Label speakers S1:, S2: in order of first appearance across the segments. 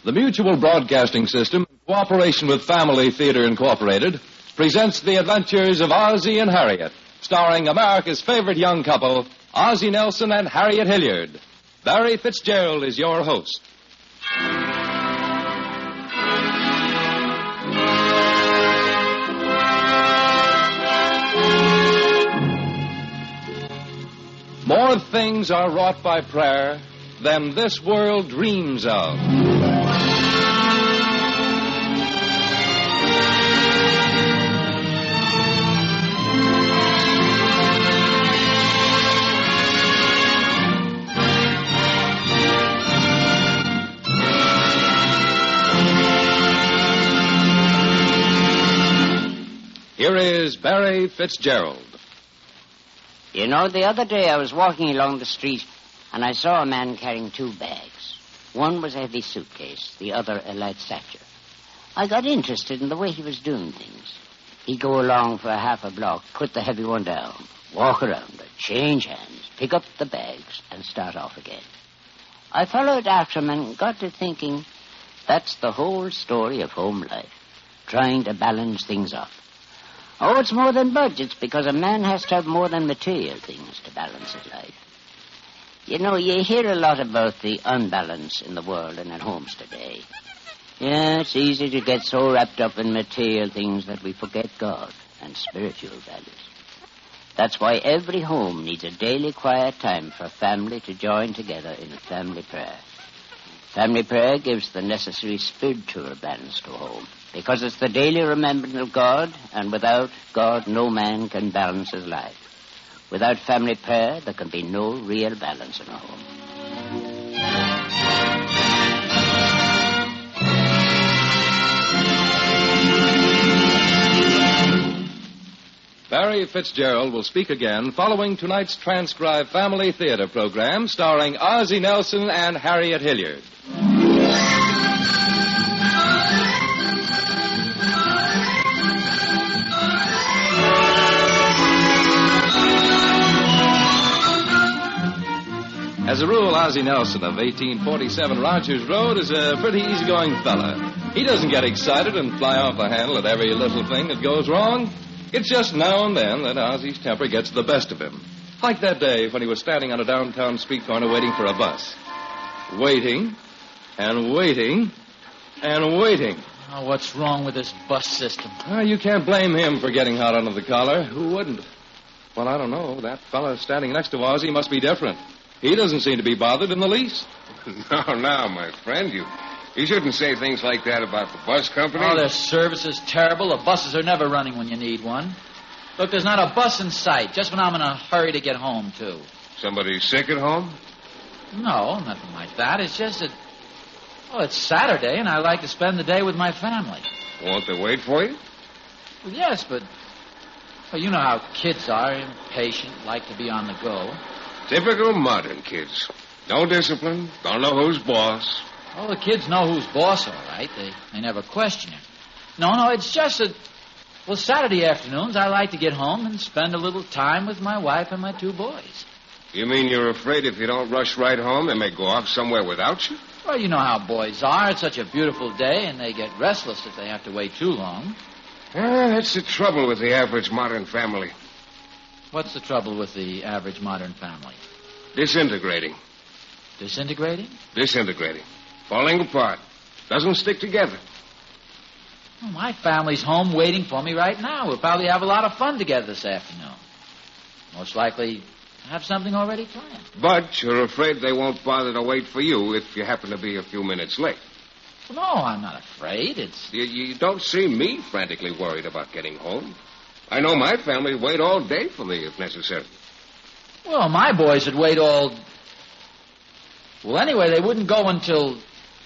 S1: The Mutual Broadcasting System, in cooperation with Family Theater Incorporated, presents the adventures of Ozzie and Harriet, starring America's favorite young couple, Ozzie Nelson and Harriet Hilliard. Barry Fitzgerald is your host. More things are wrought by prayer than this world dreams of. Here is Barry Fitzgerald.
S2: You know, the other day I was walking along the street and I saw a man carrying two bags. One was a heavy suitcase, the other a light satchel. I got interested in the way he was doing things. He'd go along for a half a block, put the heavy one down, walk around it, change hands, pick up the bags, and start off again. I followed after him and got to thinking that's the whole story of home life, trying to balance things off. Oh, it's more than budgets, because a man has to have more than material things to balance his life. You know, you hear a lot about the unbalance in the world and at homes today. Yeah, it's easy to get so wrapped up in material things that we forget God and spiritual values. That's why every home needs a daily quiet time for family to join together in family prayer. Family prayer gives the necessary spiritual balance to a home, because it's the daily remembrance of God, and without God, no man can balance his life. Without family prayer, there can be no real balance in a home.
S1: Barry Fitzgerald will speak again following tonight's transcribed Family Theater program starring Ozzie Nelson and Harriet Hilliard. As a rule, Ozzie Nelson of 1847 Rogers Road is a pretty easygoing fella. He doesn't get excited and fly off the handle at every little thing that goes wrong. It's just now and then that Ozzie's temper gets the best of him. Like that day when he was standing on a downtown street corner waiting for a bus. Waiting, and waiting, and waiting.
S3: Oh, what's wrong with this bus system?
S1: You can't blame him for getting hot under the collar. Who wouldn't? Well, I don't know. That fella standing next to Ozzie must be different. He doesn't seem to be bothered in the least.
S4: No, my friend. You shouldn't say things like that about the bus company.
S3: Oh, their service is terrible. The buses are never running when you need one. Look, there's not a bus in sight, just when I'm in a hurry to get home, too.
S4: Somebody sick at home?
S3: No, nothing like that. It's just that, it's Saturday, and I like to spend the day with my family.
S4: Won't they wait for you?
S3: Well, yes, but you know how kids are, impatient, like to be on the go.
S4: Typical modern kids. No discipline, don't know who's boss.
S3: Oh, the kids know who's boss, all right. They never question it. No, it's just that, Saturday afternoons I like to get home and spend a little time with my wife and my two boys.
S4: You mean you're afraid if you don't rush right home, they may go off somewhere without you?
S3: Well, you know how boys are. It's such a beautiful day, and they get restless if they have to wait too long.
S4: That's the trouble with the average modern family.
S3: What's the trouble with the average modern family?
S4: Disintegrating.
S3: Disintegrating?
S4: Disintegrating. Falling apart. Doesn't stick together.
S3: Well, my family's home waiting for me right now. We'll probably have a lot of fun together this afternoon. Most likely have something already planned.
S4: But you're afraid they won't bother to wait for you if you happen to be a few minutes late.
S3: No, I'm not afraid.
S4: You don't see me frantically worried about getting home. I know my family would wait all day for me if necessary.
S3: Well, my boys would wait all... Well, anyway, they wouldn't go until...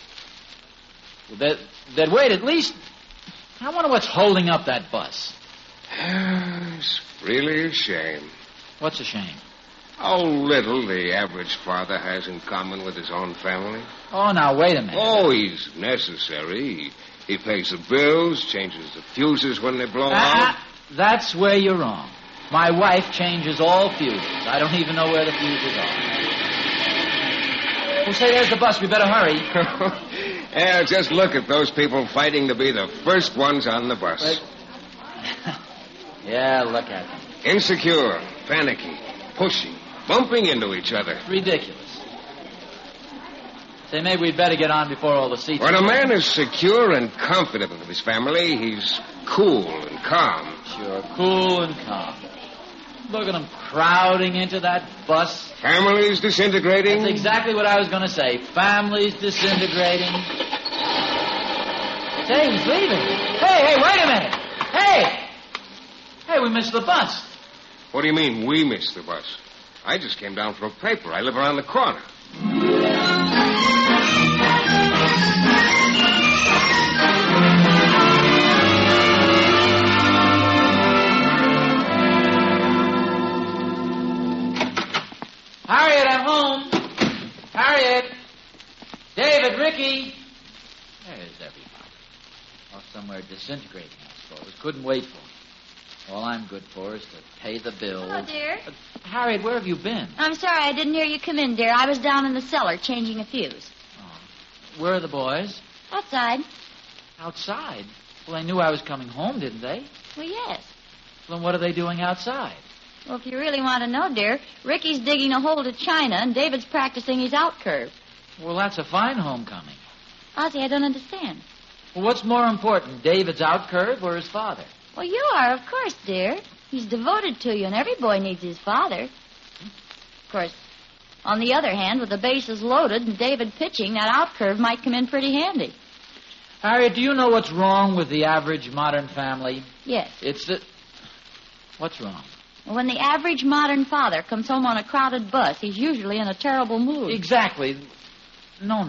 S3: They'd wait at least... I wonder what's holding up that bus.
S4: It's really a shame.
S3: What's a shame?
S4: How little the average father has in common with his own family.
S3: Oh, now, wait a minute.
S4: Oh, he's necessary. He pays the bills, changes the fuses when they blow out.
S3: That's where you're wrong. My wife changes all fuses. I don't even know where the fuses are. Well, say, there's the bus. We better hurry.
S4: Yeah, just look at those people fighting to be the first ones on the bus.
S3: Yeah, look at them.
S4: Insecure, panicky, pushing, bumping into each other.
S3: Ridiculous. Say, maybe we'd better get on before all the seats...
S4: When a man is secure and confident of his family, he's cool and calm.
S3: Sure, cool and calm. Look at them crowding into that bus.
S4: Families disintegrating.
S3: That's exactly what I was going to say. Families disintegrating. Say, he's leaving. Hey, wait a minute. Hey, we missed the bus.
S4: What do you mean, we missed the bus? I just came down for a paper. I live around the corner.
S3: Harriet, I'm home. Harriet. David, Ricky. There's everybody. Off somewhere disintegrating, I suppose. Couldn't wait for them. All I'm good for is to pay the bill.
S5: Hello, dear.
S3: Harriet, where have you been?
S5: I'm sorry I didn't hear you come in, dear. I was down in the cellar changing a fuse.
S3: Oh. Where are the boys?
S5: Outside.
S3: Outside? Well, they knew I was coming home, didn't they?
S5: Well, yes.
S3: Well, then what are they doing outside?
S5: Well, if you really want to know, dear, Ricky's digging a hole to China, and David's practicing his out curve.
S3: Well, that's a fine homecoming.
S5: Ozzie, I don't understand.
S3: Well, what's more important, David's out curve or his father?
S5: Well, you are, of course, dear. He's devoted to you, and every boy needs his father. Of course, on the other hand, with the bases loaded and David pitching, that out curve might come in pretty handy.
S3: Harriet, do you know what's wrong with the average modern family?
S5: Yes.
S3: It's that... What's wrong?
S5: When the average modern father comes home on a crowded bus, he's usually in a terrible mood.
S3: Exactly. No.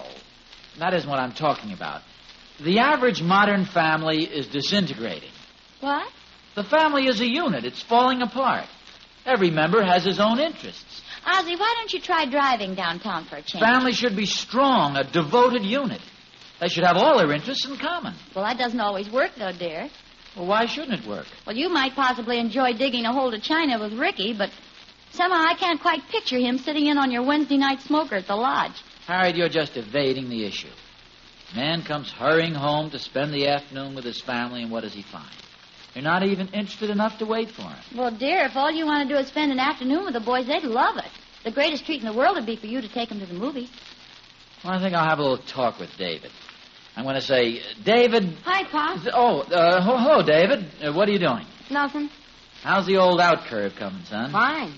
S3: That isn't what I'm talking about. The average modern family is disintegrating.
S5: What?
S3: The family is a unit. It's falling apart. Every member has his own interests.
S5: Ozzie, why don't you try driving downtown for a change?
S3: Family should be strong, a devoted unit. They should have all their interests in common.
S5: Well, that doesn't always work, though, dear.
S3: Well, why shouldn't it work?
S5: Well, you might possibly enjoy digging a hole to China with Ricky, but somehow I can't quite picture him sitting in on your Wednesday night smoker at the lodge.
S3: Harriet, you're just evading the issue. Man comes hurrying home to spend the afternoon with his family, and what does he find? You're not even interested enough to wait for him.
S5: Well, dear, if all you want to do is spend an afternoon with the boys, they'd love it. The greatest treat in the world would be for you to take them to the movies.
S3: Well, I think I'll have a little talk with David. I'm going to say, David...
S5: Hi, Pop.
S3: Hello, David. What are you doing?
S5: Nothing.
S3: How's the old out curve coming, son?
S5: Fine.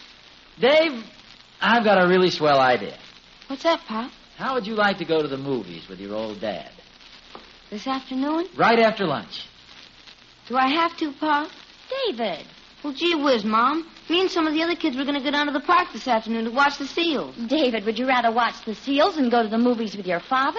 S3: Dave, I've got a really swell idea.
S5: What's that, Pop?
S3: How would you like to go to the movies with your old dad?
S5: This afternoon?
S3: Right after lunch.
S5: Do I have to, Pop? David.
S6: Well, gee whiz, Mom. Me and some of the other kids were going to go down to the park this afternoon to watch the seals.
S5: David, would you rather watch the seals than go to the movies with your father?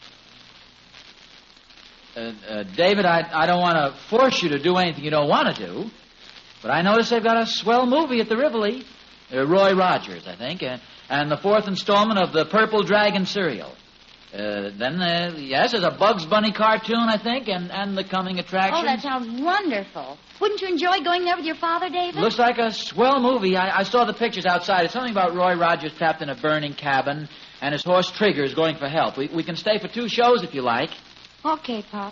S3: David, I don't want to force you to do anything you don't want to do, but I notice they've got a swell movie at the Rivoli. Roy Rogers, I think, and the fourth installment of the Purple Dragon serial. Yes, there's a Bugs Bunny cartoon, I think, and the coming attractions.
S5: Oh, that sounds wonderful. Wouldn't you enjoy going there with your father, David?
S3: Looks like a swell movie. I saw the pictures outside. It's something about Roy Rogers trapped in a burning cabin, and his horse Trigger is going for help. We can stay for 2 shows if you like.
S5: Okay, Pop.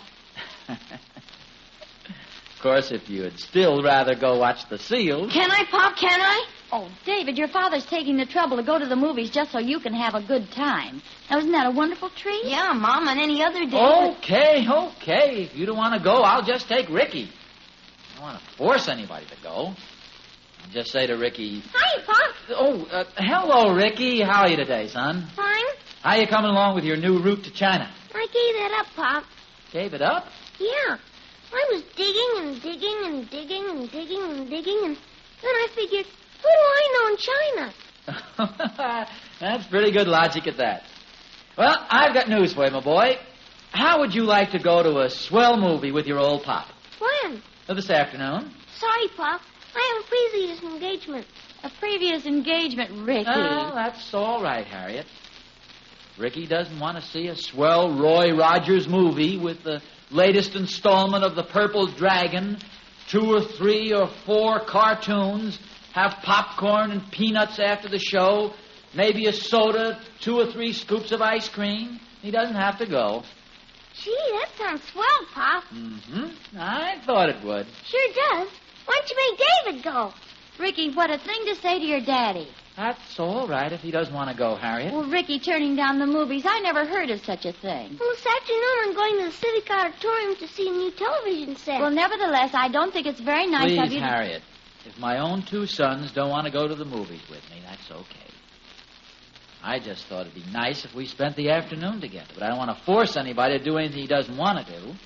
S3: Of course, if you'd still rather go watch the seals...
S6: Can I, Pop? Can I?
S5: Oh, David, your father's taking the trouble to go to the movies just so you can have a good time. Now, isn't that a wonderful treat?
S6: Yeah, Mom, on any other day.
S3: Okay. If you don't want to go, I'll just take Ricky. I don't want to force anybody to go. I'll just say to Ricky...
S6: Hi, Pop.
S3: Hello, Ricky. How are you today, son?
S6: Fine.
S3: How you coming along with your new route to China?
S6: I gave that up, Pop.
S3: Gave it up?
S6: Yeah. I was digging and digging and digging and digging and digging, and then I figured, what do I know in China?
S3: That's pretty good logic at that. Well, I've got news for you, my boy. How would you like to go to a swell movie with your old pop?
S6: When?
S3: This afternoon.
S6: Sorry, Pop. I have a previous engagement.
S5: A previous engagement, Ricky.
S3: Oh, that's all right, Harriet. Ricky doesn't want to see a swell Roy Rogers movie with the latest installment of the Purple Dragon, 2 or 3 or 4 cartoons, have popcorn and peanuts after the show, maybe a soda, 2 or 3 scoops of ice cream. He doesn't have to go.
S6: Gee, that sounds swell, Pop.
S3: Mm-hmm. I thought it would.
S6: Sure does. Why don't you make David go?
S5: Ricky, what a thing to say to your daddy.
S3: That's all right if he doesn't want to go, Harriet.
S5: Well, Ricky turning down the movies, I never heard of such a thing.
S6: Well, this afternoon I'm going to the Civic Auditorium to see a new television set.
S5: Well, nevertheless, I don't think it's very nice of
S3: Please,
S5: you
S3: Harriet, if my own 2 sons don't want to go to the movies with me, that's okay. I just thought it'd be nice if we spent the afternoon together, but I don't want to force anybody to do anything he doesn't want to do.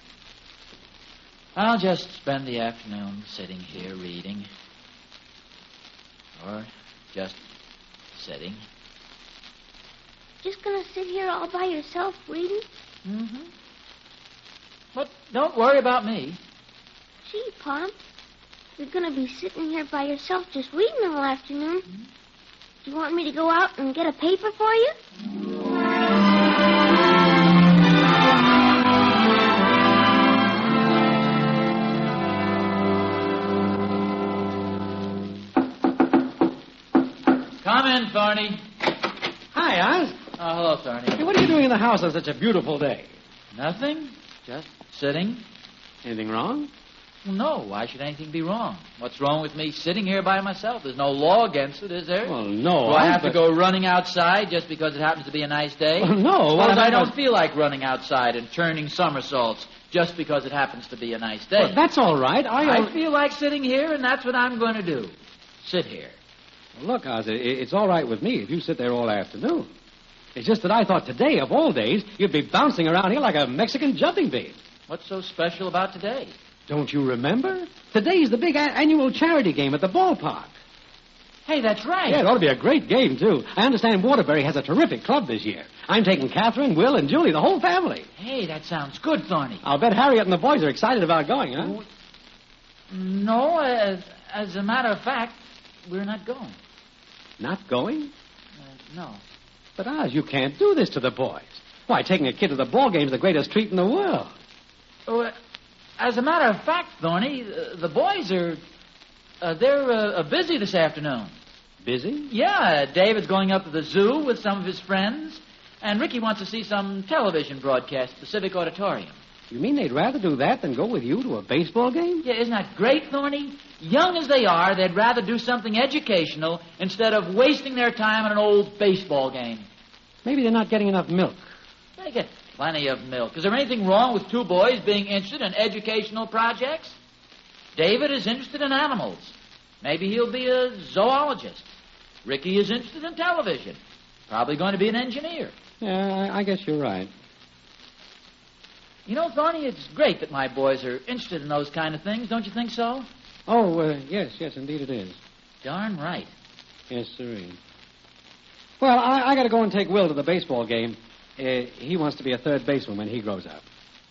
S3: I'll just spend the afternoon sitting here reading. Or just sitting.
S6: Just gonna sit here all by yourself reading?
S3: Mm-hmm. But don't worry about me.
S6: Gee, Pop, you're gonna be sitting here by yourself just reading all afternoon. Do you want me to go out and get a paper for you?
S3: Come in, Thorny.
S7: Hi, Oz.
S3: Oh, hello, Thorny.
S7: Hey, what are you doing in the house on such a beautiful day?
S3: Nothing. Just sitting.
S7: Anything wrong?
S3: Well, no. Why should anything be wrong? What's wrong with me sitting here by myself? There's no law against it, is there?
S7: Well, no.
S3: Do I have to go running outside just because it happens to be a nice day?
S7: Well, no.
S3: Suppose I don't feel like running outside and turning somersaults just because it happens to be a nice day.
S7: Well, that's all right.
S3: I feel like sitting here, and that's what I'm going to do. Sit here.
S7: Look, Oz, it's all right with me if you sit there all afternoon. It's just that I thought today, of all days, you'd be bouncing around here like a Mexican jumping bean.
S3: What's so special about today?
S7: Don't you remember? Today's the big annual charity game at the ballpark.
S3: Hey, that's right.
S7: Yeah, it ought to be a great game, too. I understand Waterbury has a terrific club this year. I'm taking Catherine, Will, and Julie, the whole family.
S3: Hey, that sounds good, Thorny.
S7: I'll bet Harriet and the boys are excited about going, huh?
S3: No, as a matter of fact, we're not going.
S7: Not going?
S3: No.
S7: But, Oz, you can't do this to the boys. Why, taking a kid to the ball game's the greatest treat in the world.
S3: Oh, as a matter of fact, Thorny, the boys are... they're busy this afternoon.
S7: Busy?
S3: Yeah, David's going up to the zoo with some of his friends, and Ricky wants to see some television broadcast at the Civic Auditorium.
S7: You mean they'd rather do that than go with you to a baseball game?
S3: Yeah, isn't that great, Thorny? Young as they are, they'd rather do something educational instead of wasting their time on an old baseball game.
S7: Maybe they're not getting enough milk.
S3: They get plenty of milk. Is there anything wrong with 2 boys being interested in educational projects? David is interested in animals. Maybe he'll be a zoologist. Ricky is interested in television. Probably going to be an engineer.
S7: Yeah, I guess you're right.
S3: You know, Thorny, it's great that my boys are interested in those kind of things. Don't you think so?
S7: Oh, yes, indeed it is.
S3: Darn right.
S7: Yes, sirree. Well, I got to go and take Will to the baseball game. He wants to be a third baseman when he grows up.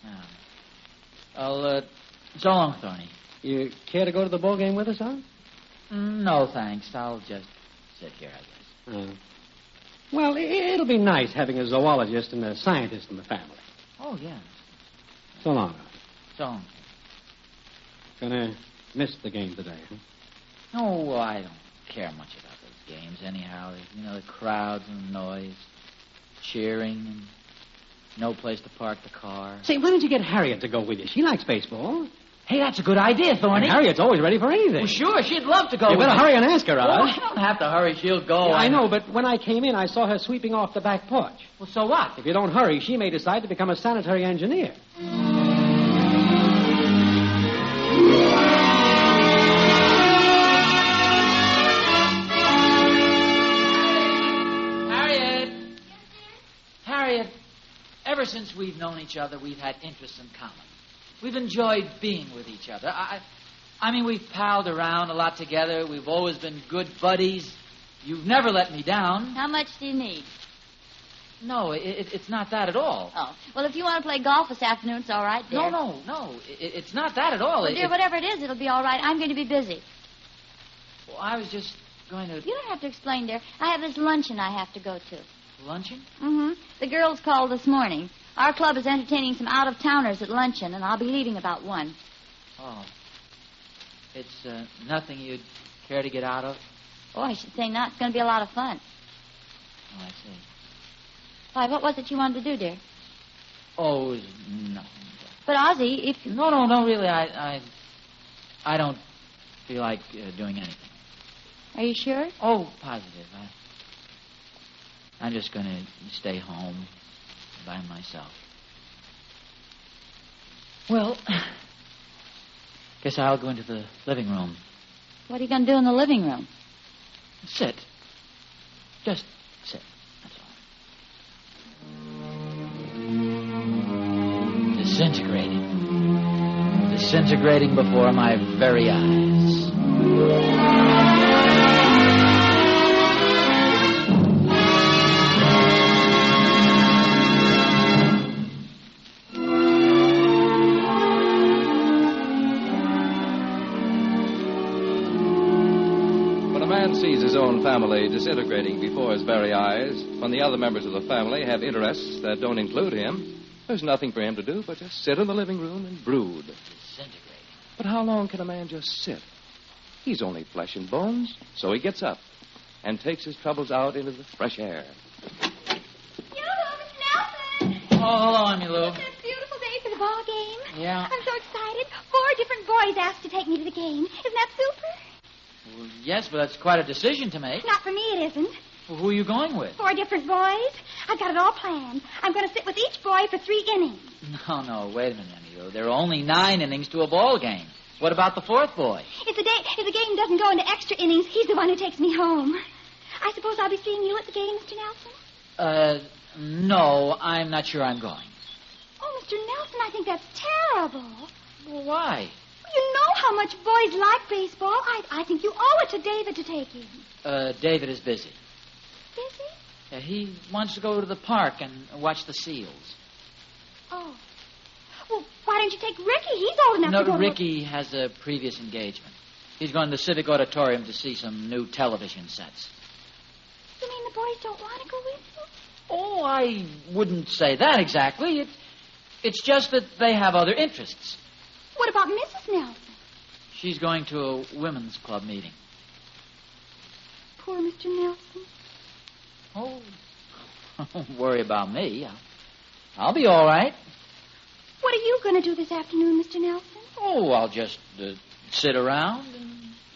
S3: Well, so long, Thorny.
S7: You care to go to the ball game with us, huh?
S3: No, thanks. I'll just sit here, I guess.
S7: Well, it'll be nice having a zoologist and a scientist in the family.
S3: Oh, yeah.
S7: So long.
S3: So long.
S7: Gonna miss the game today, huh?
S3: Oh, I don't care much about those games anyhow. You know, the crowds and the noise, cheering, and no place to park the car.
S7: Say, why don't you get Harriet to go with you? She likes baseball.
S3: Hey, that's a good idea, Thorny.
S7: And Harriet's always ready for anything.
S3: Well, sure, she'd love to go
S7: You
S3: with
S7: better
S3: me.
S7: hurry and ask her,
S3: Oh,
S7: Oz.
S3: I don't have to hurry. She'll go.
S7: Yeah, I know, but when I came in, I saw her sweeping off the back porch.
S3: Well, so what?
S7: If you don't hurry, she may decide to become a sanitary engineer.
S3: Harriet, ever since we've known each other, we've had interests in common. We've enjoyed being with each other. I mean, we've palled around a lot together. We've always been good buddies. You've never let me down.
S5: How much do you need?
S3: No, it's not that at all.
S5: Oh, well, if you want to play golf this afternoon, it's all right, dear.
S3: No. It's not that at all.
S5: Well, dear, whatever it is, it'll be all right. I'm going to be busy.
S3: Well, I was just going to...
S5: You don't have to explain, dear. I have this luncheon I have to go to.
S3: Luncheon?
S5: Mm-hmm. The girls called this morning. Our club is entertaining some out-of-towners at luncheon, and I'll be leaving about 1.
S3: Oh. It's nothing you'd care to get out of?
S5: Oh, I should say not. It's going to be a lot of fun.
S3: Oh, I see.
S5: Why, what was it you wanted to do, dear?
S3: Oh, no.
S5: But, Ozzie, if...
S3: No, really, I don't feel like doing anything.
S5: Are you sure?
S3: Oh, positive. I'm just going to stay home by myself. Well, guess I'll go into the living room.
S5: What are you going to do in the living room?
S3: Sit. Just sit. That's all. Disintegrating. Disintegrating before my very eyes.
S1: Sees his own family disintegrating before his very eyes, when the other members of the family have interests that don't include him, there's nothing for him to do but just sit in the living room and brood.
S3: Disintegrating.
S1: But how long can a man just sit? He's only flesh and bones, so he gets up and takes his troubles out into the fresh air.
S6: Yoo-hoo, Miss Nelson!
S3: Oh, hello, Emmy Lou.
S6: It's a beautiful day for the ball game.
S3: Yeah.
S6: I'm so excited. 4 different boys asked to take me to the game. Isn't that super?
S3: Well, yes, but that's quite a decision to make.
S6: Not for me, it isn't.
S3: Well, who are you going with?
S6: 4 different boys. I've got it all planned. I'm going to sit with each boy for 3 innings.
S3: No, wait a minute, Emmy Lou. There are only 9 innings to a ball game. What about the 4th boy?
S6: If the game doesn't go into extra innings, he's the one who takes me home. I suppose I'll be seeing you at the game, Mr. Nelson?
S3: No, I'm not sure I'm going.
S6: Oh, Mr. Nelson, I think that's terrible.
S3: Well, why?
S6: You know how much boys like baseball. I think you owe it to David to take him.
S3: David is busy.
S6: Busy?
S3: He wants to go to the park and watch the seals.
S6: Oh. Well, why don't you take Ricky? He's old enough to go
S3: No, Ricky has a previous engagement. He's going to the Civic Auditorium to see some new television sets.
S6: You mean the boys don't want to go with you?
S3: Oh, I wouldn't say that exactly. It's just that they have other interests.
S6: What about Mrs. Nelson?
S3: She's going to a women's club meeting.
S6: Poor Mr. Nelson.
S3: Oh, don't worry about me. I'll be all right.
S6: What are you going to do this afternoon, Mr. Nelson?
S3: Oh, I'll just sit around and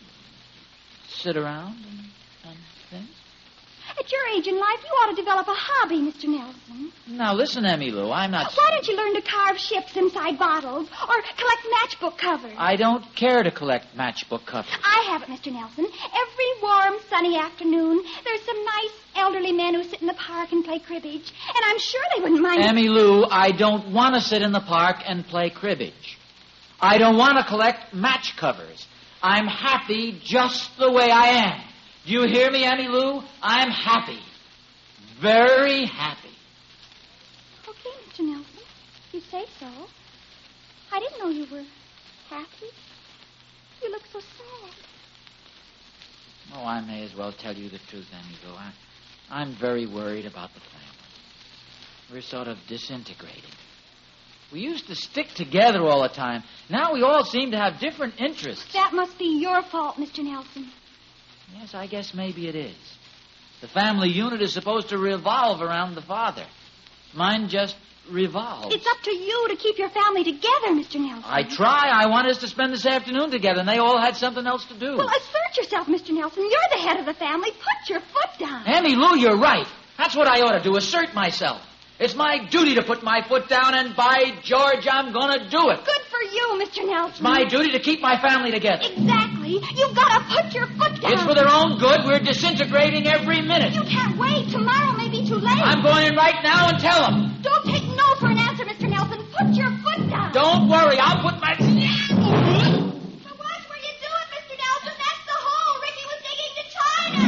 S3: things.
S6: At your age in life, you ought to develop a hobby, Mr. Nelson.
S3: Now, listen, Emmy Lou, I'm not...
S6: Why don't you learn to carve ships inside bottles or collect matchbook covers?
S3: I don't care to collect matchbook covers.
S6: I have it, Mr. Nelson. Every warm, sunny afternoon, there's some nice elderly men who sit in the park and play cribbage, and I'm sure they wouldn't mind...
S3: Emmy Lou, I don't want to sit in the park and play cribbage. I don't want to collect match covers. I'm happy just the way I am. Do you hear me, Emmy Lou? I'm happy. Very happy.
S6: Okay, Mr. Nelson. You say so. I didn't know you were happy. You look so sad.
S3: Oh, I may as well tell you the truth, Emmy Lou. I'm very worried about the family. We're sort of disintegrating. We used to stick together all the time. Now we all seem to have different interests.
S6: That must be your fault, Mr. Nelson.
S3: Yes, I guess maybe it is. The family unit is supposed to revolve around the father. Mine just revolves.
S6: It's up to you to keep your family together, Mr. Nelson.
S3: I try. I wanted us to spend this afternoon together, and they all had something else to do.
S6: Well, assert yourself, Mr. Nelson. You're the head of the family. Put your foot down.
S3: Emmy Lou, you're right. That's what I ought to do, assert myself. It's my duty to put my foot down, and by George, I'm going to do it.
S6: Good for you, Mr. Nelson.
S3: It's my duty to keep my family together.
S6: Exactly. You've got to put your foot down.
S3: It's for their own good. We're disintegrating every minute.
S6: You can't wait. Tomorrow may be too late.
S3: I'm going in right now and tell them.
S6: Don't take no for an answer, Mr. Nelson. Put your foot down.
S3: Don't worry. I'll put my...
S6: But watch where you do it, Mr. Nelson. That's the hole Ricky was digging to China.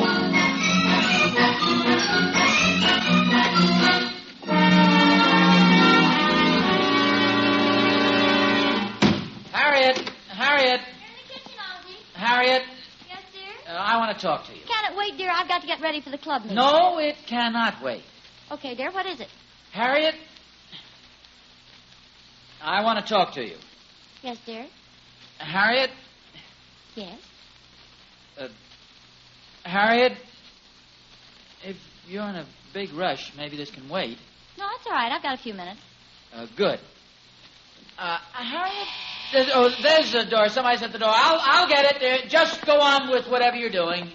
S3: Harriet.
S5: In the kitchen, Ozzie.
S3: Harriet.
S5: Yes, dear?
S3: I want to talk to you.
S5: Can it wait, dear? I've got to get ready for the club meeting.
S3: No, it cannot wait.
S5: Okay, dear. What is it?
S3: Harriet, I want to talk to you.
S5: Yes, dear?
S3: Harriet,
S5: Yes?
S3: Harriet, if you're in a big rush, maybe this can wait.
S5: No, it's all right. I've got a few minutes.
S3: Good. Harriet? There's the door. Somebody's at the door. I'll get it. Just go on with whatever you're doing.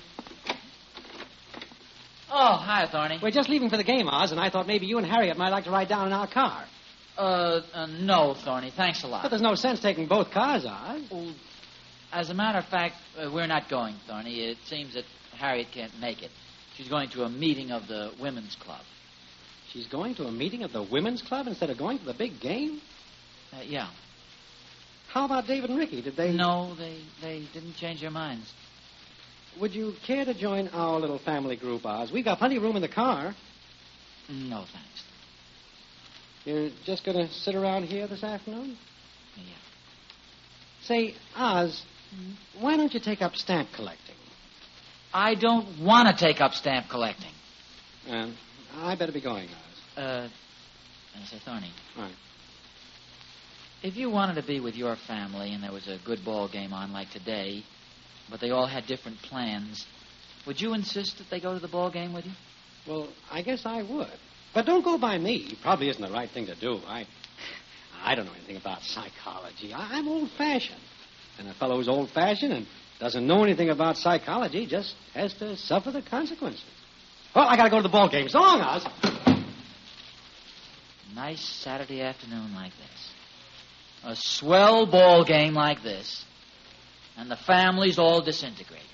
S3: Oh, hi, Thorny.
S7: We're just leaving for the game, Oz, and I thought maybe you and Harriet might like to ride down in our car.
S3: No, Thorny. Thanks a lot.
S7: But there's no sense taking both cars, Oz.
S3: Well, as a matter of fact, we're not going, Thorny. It seems that Harriet can't make it. She's going to a meeting of the women's club.
S7: She's going to a meeting of the women's club instead of going to the big game?
S3: Yeah.
S7: How about David and Ricky? Did they...
S3: No, they didn't change their minds.
S7: Would you care to join our little family group, Oz? We've got plenty of room in the car.
S3: No, thanks.
S7: You're just going to sit around here this afternoon?
S3: Yeah.
S7: Say, Oz, why don't you take up stamp collecting?
S3: I don't want to take up stamp collecting.
S7: I better be going, Oz.
S3: Say, Thorny.
S7: Right.
S3: If you wanted to be with your family and there was a good ball game on like today, but they all had different plans, would you insist that they go to the ball game with you?
S7: Well, I guess I would. But don't go by me. It probably isn't the right thing to do. I don't know anything about psychology. I'm old-fashioned. And a fellow who's old-fashioned and doesn't know anything about psychology just has to suffer the consequences. Well, I got to go to the ball game. So long, Oz.
S3: Nice Saturday afternoon like this. A swell ball game like this. And the family's all disintegrating.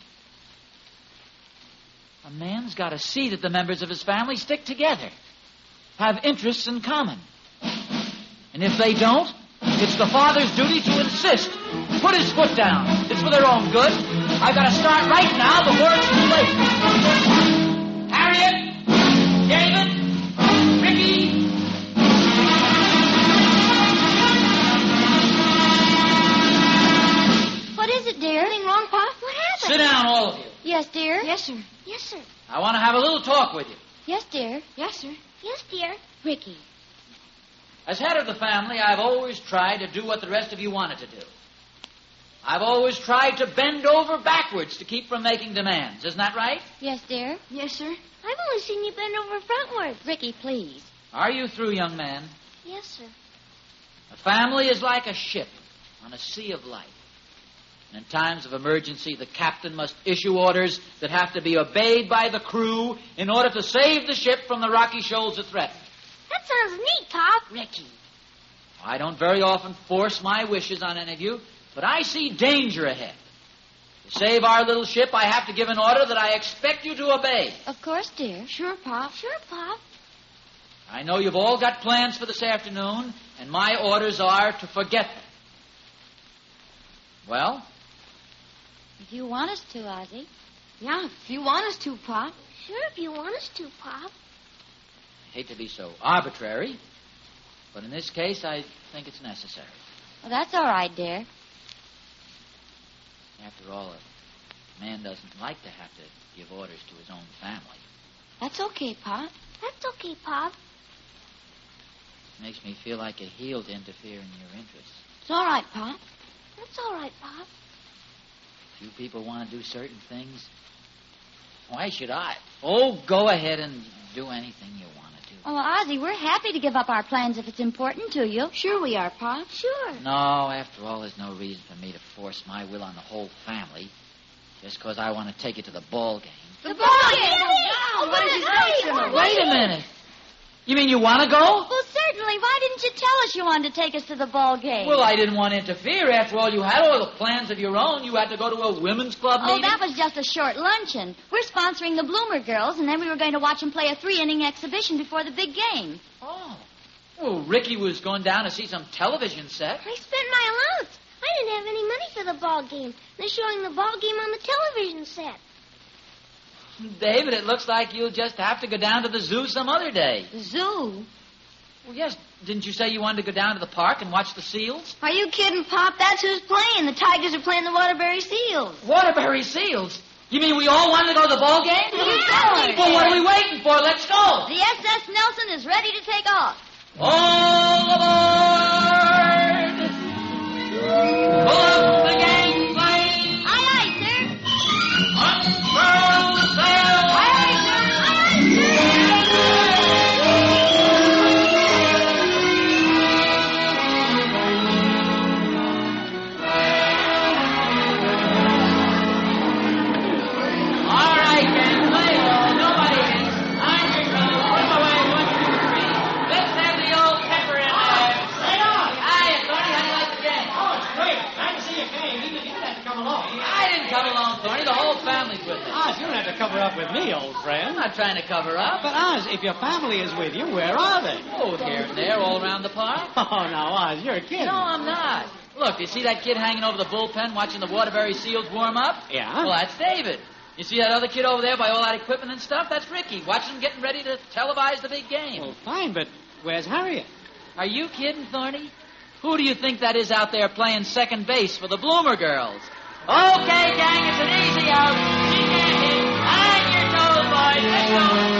S3: A man's got to see that the members of his family stick together, have interests in common. And if they don't, it's the father's duty to insist. Put his foot down. It's for their own good. I've got to start right now before it's too late. Harriet! David! Ricky!
S6: What is it, dear? Anything wrong, Pop? What happened?
S3: Sit down, all of you.
S5: Yes, dear?
S6: Yes, sir. Yes, sir.
S3: I want to have a little talk with you.
S5: Yes, dear.
S6: Yes, sir. Yes, dear.
S5: Ricky.
S3: As head of the family, I've always tried to do what the rest of you wanted to do. I've always tried to bend over backwards to keep from making demands. Isn't that right?
S5: Yes, dear.
S6: Yes, sir. I've only seen you bend over frontwards.
S5: Ricky, please.
S3: Are you through, young man?
S6: Yes, sir.
S3: A family is like a ship on a sea of life. And in times of emergency, the captain must issue orders that have to be obeyed by the crew in order to save the ship from the rocky shoals it threatens.
S6: That sounds neat, Pop.
S5: Ricky.
S3: I don't very often force my wishes on any of you, but I see danger ahead. To save our little ship, I have to give an order that I expect you to obey.
S5: Of course, dear.
S6: Sure, Pop. Sure, Pop.
S3: I know you've all got plans for this afternoon, and my orders are to forget them. Well?
S5: If you want us to, Ozzy.
S6: Yeah, if you want us to, Pop. Sure, if you want us to, Pop.
S3: I hate to be so arbitrary, but in this case, I think it's necessary.
S5: Well, that's all right, dear.
S3: After all, a man doesn't like to have to give orders to his own family.
S5: That's okay, Pop.
S6: That's okay, Pop.
S3: It makes me feel like a heel to interfere in your interests.
S5: It's all right, Pop.
S6: That's all right, Pop.
S3: If you people want to do certain things, why should I? Oh, go ahead and do anything you want to do.
S5: Oh, well, Ozzy, we're happy to give up our plans if it's important to you.
S6: Sure we are, Pop. Sure.
S3: No, after all, there's no reason for me to force my will on the whole family just because I want to take it to the ball game.
S6: The ball game! Oh,
S3: Wait a minute. You mean you want to go?
S5: Well, certainly. Why didn't you tell us you wanted to take us to the ball game?
S3: Well, I didn't want to interfere. After all, you had all the plans of your own. You had to go to a women's club meeting.
S5: Oh, that was just a short luncheon. We're sponsoring the Bloomer Girls, and then we were going to watch them play a 3-inning exhibition before the big game.
S3: Oh. Well, Ricky was going down to see some television set.
S6: I spent my allowance. I didn't have any money for the ball game. They're showing the ball game on the television set.
S3: David, it looks like you'll just have to go down to the zoo some other day.
S5: The zoo?
S3: Well, yes. Didn't you say you wanted to go down to the park and watch the seals?
S6: Are you kidding, Pop? That's who's playing. The Tigers are playing the Waterbury Seals.
S3: Waterbury Seals? You mean we all wanted to go to the ball game?
S6: Yeah.
S3: Well, what are we waiting for? Let's go.
S5: The SS Nelson is ready to take off.
S3: All aboard! Pull up the gangplank!
S5: Aye, aye, sir.
S3: Unfurl the sail!
S5: Aye, aye, sir. Aye, aye, sir.
S7: old friend.
S3: I'm not trying to cover up.
S7: But, Oz, if your family is with you, where are they?
S3: Oh, here and there, all around the park.
S7: Oh, now, Oz, you're kidding.
S3: No, I'm not. Look, you see that kid hanging over the bullpen watching the Waterbury Seals warm up?
S7: Yeah?
S3: Well, that's David. You see that other kid over there by all that equipment and stuff? That's Ricky, watching them getting ready to televise the big game.
S7: Well, fine, but where's Harriet?
S3: Are you kidding, Thorny? Who do you think that is out there playing second base for the Bloomer girls? Okay, gang, it's an easy out. She can't hit. On your toes, boys. Let's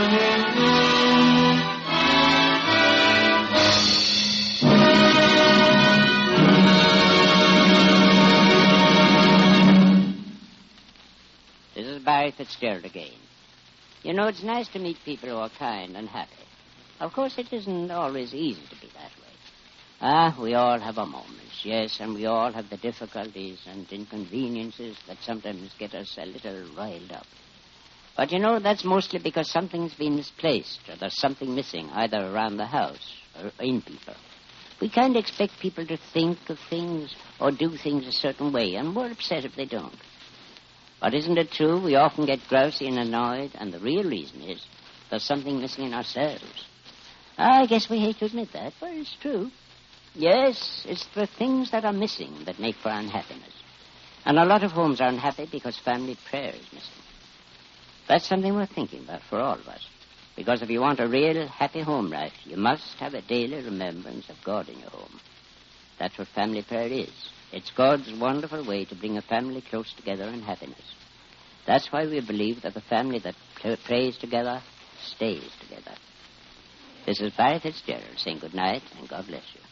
S3: go.
S2: This is Barry Fitzgerald again. You know, it's nice to meet people who are kind and happy. Of course, it isn't always easy to be that way. We all have our moments, yes, and we all have the difficulties and inconveniences that sometimes get us a little riled up. But, you know, that's mostly because something's been misplaced or there's something missing either around the house or in people. We kind of expect people to think of things or do things a certain way, and we're upset if they don't. But isn't it true we often get grousy and annoyed, and the real reason is there's something missing in ourselves? I guess we hate to admit that, but it's true. Yes, it's the things that are missing that make for unhappiness. And a lot of homes are unhappy because family prayer is missing. That's something worth thinking about for all of us. Because if you want a real happy home life, you must have a daily remembrance of God in your home. That's what family prayer is. It's God's wonderful way to bring a family close together in happiness. That's why we believe that the family that prays together stays together. This is Barry Fitzgerald saying good night and God bless you.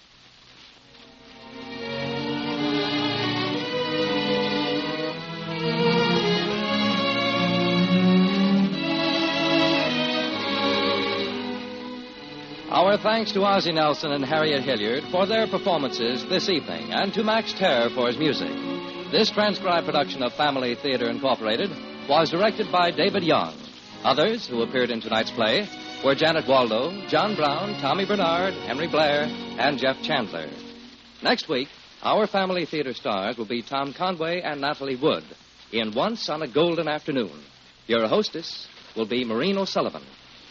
S1: Our thanks to Ozzie Nelson and Harriet Hilliard for their performances this evening, and to Max Terror for his music. This transcribed production of Family Theater Incorporated was directed by David Young. Others who appeared in tonight's play were Janet Waldo, John Brown, Tommy Bernard, Henry Blair, and Jeff Chandler. Next week, our Family Theater stars will be Tom Conway and Natalie Wood in Once on a Golden Afternoon. Your hostess will be Maureen O'Sullivan.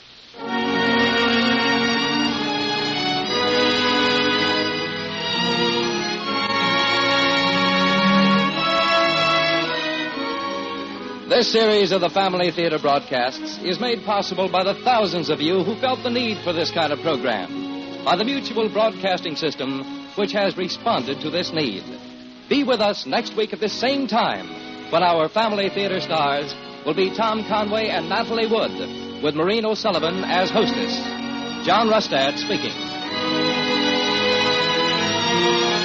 S1: This series of the Family Theater broadcasts is made possible by the thousands of you who felt the need for this kind of program, by the Mutual Broadcasting System, which has responded to this need. Be with us next week at this same time, when our Family Theater stars will be Tom Conway and Natalie Wood, with Maureen O'Sullivan as hostess. John Rustad speaking.